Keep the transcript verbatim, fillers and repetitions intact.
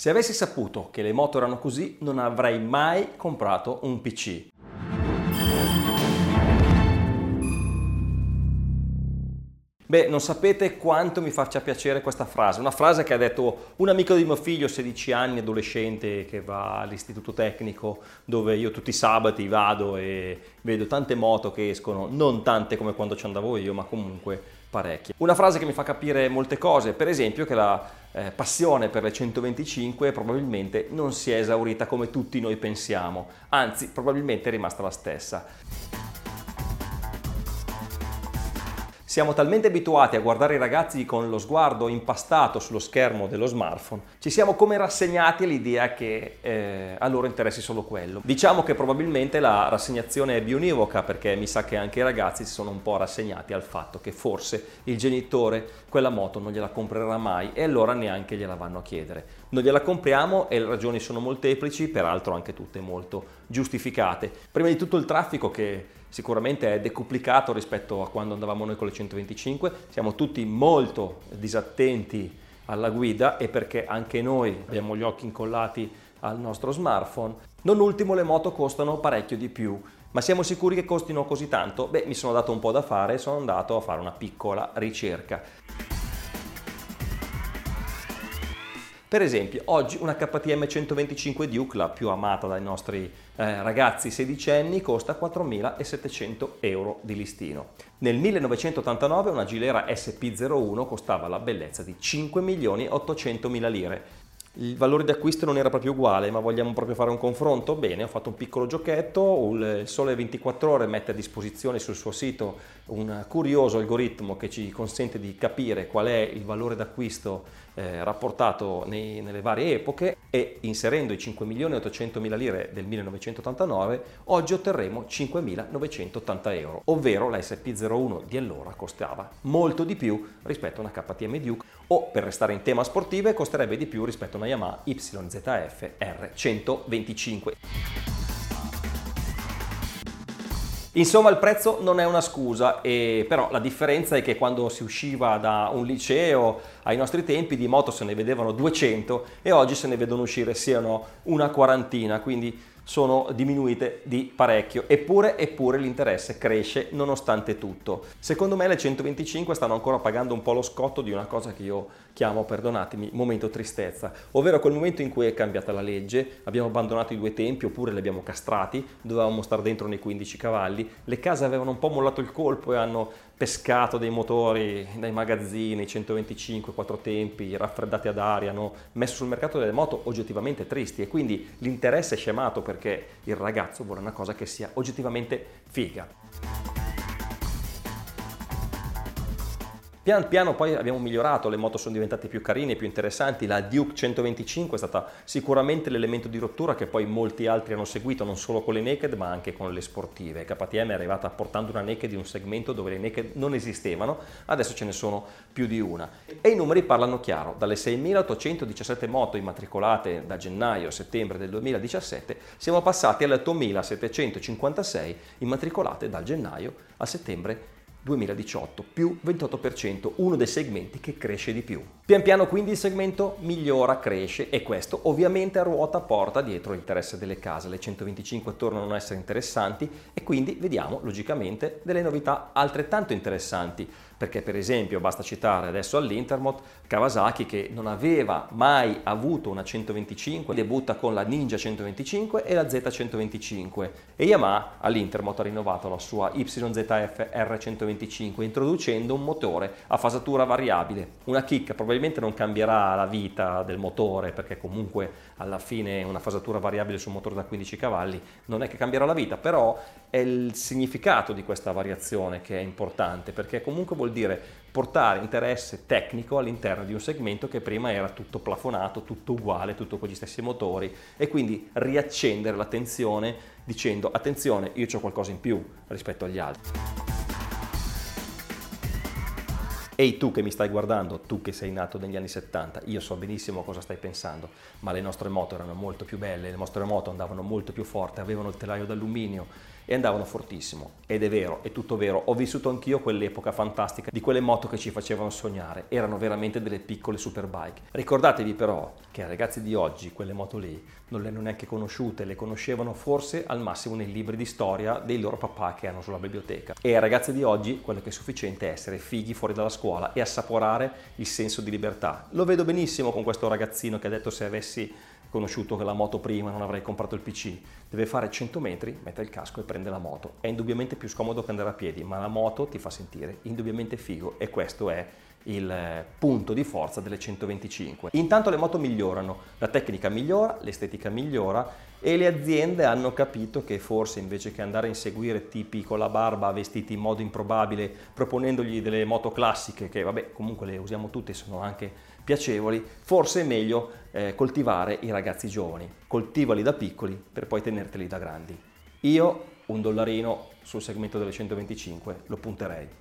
Se avessi saputo che le moto erano così, non avrei mai comprato un P C. Beh, non sapete quanto mi faccia piacere questa frase, una frase che ha detto un amico di mio figlio, sedici anni, adolescente, che va all'istituto tecnico, dove io tutti i sabati vado e vedo tante moto che escono, non tante come quando ci andavo io, ma comunque parecchie. Una frase che mi fa capire molte cose, per esempio che la eh, passione per le centoventicinque probabilmente non si è esaurita come tutti noi pensiamo, anzi probabilmente è rimasta la stessa. Siamo talmente abituati a guardare i ragazzi con lo sguardo impastato sullo schermo dello smartphone, ci siamo come rassegnati all'idea che eh, a loro interessi solo quello. Diciamo che probabilmente la rassegnazione è bionivoca, perché mi sa che anche i ragazzi si sono un po' rassegnati al fatto che forse il genitore quella moto non gliela comprerà mai e allora neanche gliela vanno a chiedere. Non gliela compriamo e le ragioni sono molteplici, peraltro anche tutte molto giustificate. Prima di tutto il traffico, che sicuramente è decuplicato rispetto a quando andavamo noi con le centoventicinque, siamo tutti molto disattenti alla guida e perché anche noi abbiamo gli occhi incollati al nostro smartphone. Non ultimo, le moto costano parecchio di più, ma siamo sicuri che costino così tanto? Beh, mi sono dato un po' da fare e sono andato a fare una piccola ricerca. Per esempio, oggi una K T M centoventicinque Duke, la più amata dai nostri eh, ragazzi sedicenni, costa quattromilasettecento euro di listino. Nel millenovecentottantanove una Gilera S P zero uno costava la bellezza di cinque milioni ottocentomila lire. Il valore di acquisto non era proprio uguale, ma vogliamo proprio fare un confronto? Bene, ho fatto un piccolo giochetto. Il Sole ventiquattro Ore mette a disposizione sul suo sito un curioso algoritmo che ci consente di capire qual è il valore d'acquisto eh, rapportato nei, nelle varie epoche, e inserendo i cinque milioni ottocentomila lire del millenovecentottantanove oggi otterremo cinquemilanovecentottanta euro, ovvero la S P zero uno di allora costava molto di più rispetto a una K T M Duke, o per restare in tema sportive costerebbe di più rispetto a una Yamaha Y Z F R centoventicinque. Insomma, il prezzo non è una scusa, e però la differenza è che quando si usciva da un liceo ai nostri tempi di moto se ne vedevano duecento e oggi se ne vedono uscire siano una quarantina, quindi sono diminuite di parecchio, eppure, eppure l'interesse cresce nonostante tutto. Secondo me le centoventicinque stanno ancora pagando un po' lo scotto di una cosa che io chiamo, perdonatemi, momento tristezza, ovvero quel momento in cui è cambiata la legge, abbiamo abbandonato i due tempi oppure li abbiamo castrati, dovevamo stare dentro nei quindici cavalli, le case avevano un po' mollato il colpo e hanno pescato dei motori dai magazzini centoventicinque, quattro tempi, raffreddati ad aria, hanno messo sul mercato delle moto oggettivamente tristi, e quindi l'interesse è scemato perché il ragazzo vuole una cosa che sia oggettivamente figa. Pian piano poi abbiamo migliorato, le moto sono diventate più carine, più interessanti. La Duke centoventicinque è stata sicuramente l'elemento di rottura che poi molti altri hanno seguito, non solo con le naked ma anche con le sportive. K T M è arrivata portando una naked in un segmento dove le naked non esistevano, adesso ce ne sono più di una. E i numeri parlano chiaro: dalle seimilaottocentodiciassette moto immatricolate da gennaio a settembre del duemiladiciassette siamo passati alle ottomilasettecentocinquantasei immatricolate dal gennaio a settembre duemiladiciotto, più ventotto per cento, uno dei segmenti che cresce di più. Pian piano quindi il segmento migliora, cresce, e questo ovviamente a ruota porta dietro l'interesse delle case. Le centoventicinque tornano a essere interessanti e quindi vediamo logicamente delle novità altrettanto interessanti, perché per esempio basta citare adesso all'Intermot Kawasaki, che non aveva mai avuto una centoventicinque, debutta con la Ninja centoventicinque e la Z centoventicinque, e Yamaha all'Intermot ha rinnovato la sua Y Z F R centoventicinque introducendo un motore a fasatura variabile, una chicca. Probabilmente non cambierà la vita del motore, perché comunque alla fine una fasatura variabile su un motore da quindici cavalli non è che cambierà la vita, però è il significato di questa variazione che è importante, perché comunque vuol dire portare interesse tecnico all'interno di un segmento che prima era tutto plafonato, tutto uguale, tutto con gli stessi motori, e quindi riaccendere l'attenzione dicendo: attenzione, io ho qualcosa in più rispetto agli altri. Ehi tu che mi stai guardando, tu che sei nato negli anni settanta, io so benissimo cosa stai pensando, ma le nostre moto erano molto più belle, le nostre moto andavano molto più forte, avevano il telaio d'alluminio e andavano fortissimo. Ed è vero, è tutto vero, ho vissuto anch'io quell'epoca fantastica di quelle moto che ci facevano sognare, erano veramente delle piccole superbike. Ricordatevi però che ai ragazzi di oggi quelle moto lì non le hanno neanche conosciute, le conoscevano forse al massimo nei libri di storia dei loro papà che hanno sulla biblioteca. E ai ragazzi di oggi quello che è sufficiente è essere fighi fuori dalla scuola e assaporare il senso di libertà. Lo vedo benissimo con questo ragazzino che ha detto: se avessi conosciuto che la moto prima non avrei comprato il P C. Deve fare cento metri, mette il casco e prende la moto. È indubbiamente più scomodo che andare a piedi, ma la moto ti fa sentire indubbiamente figo e questo è il punto di forza delle centoventicinque. Intanto le moto migliorano, la tecnica migliora, l'estetica migliora e le aziende hanno capito che forse invece che andare a inseguire tipi con la barba vestiti in modo improbabile proponendogli delle moto classiche che vabbè comunque le usiamo tutte e sono anche piacevoli, forse è meglio eh, coltivare i ragazzi giovani, coltivali da piccoli per poi tenerteli da grandi. Io un dollarino sul segmento delle centoventicinque lo punterei.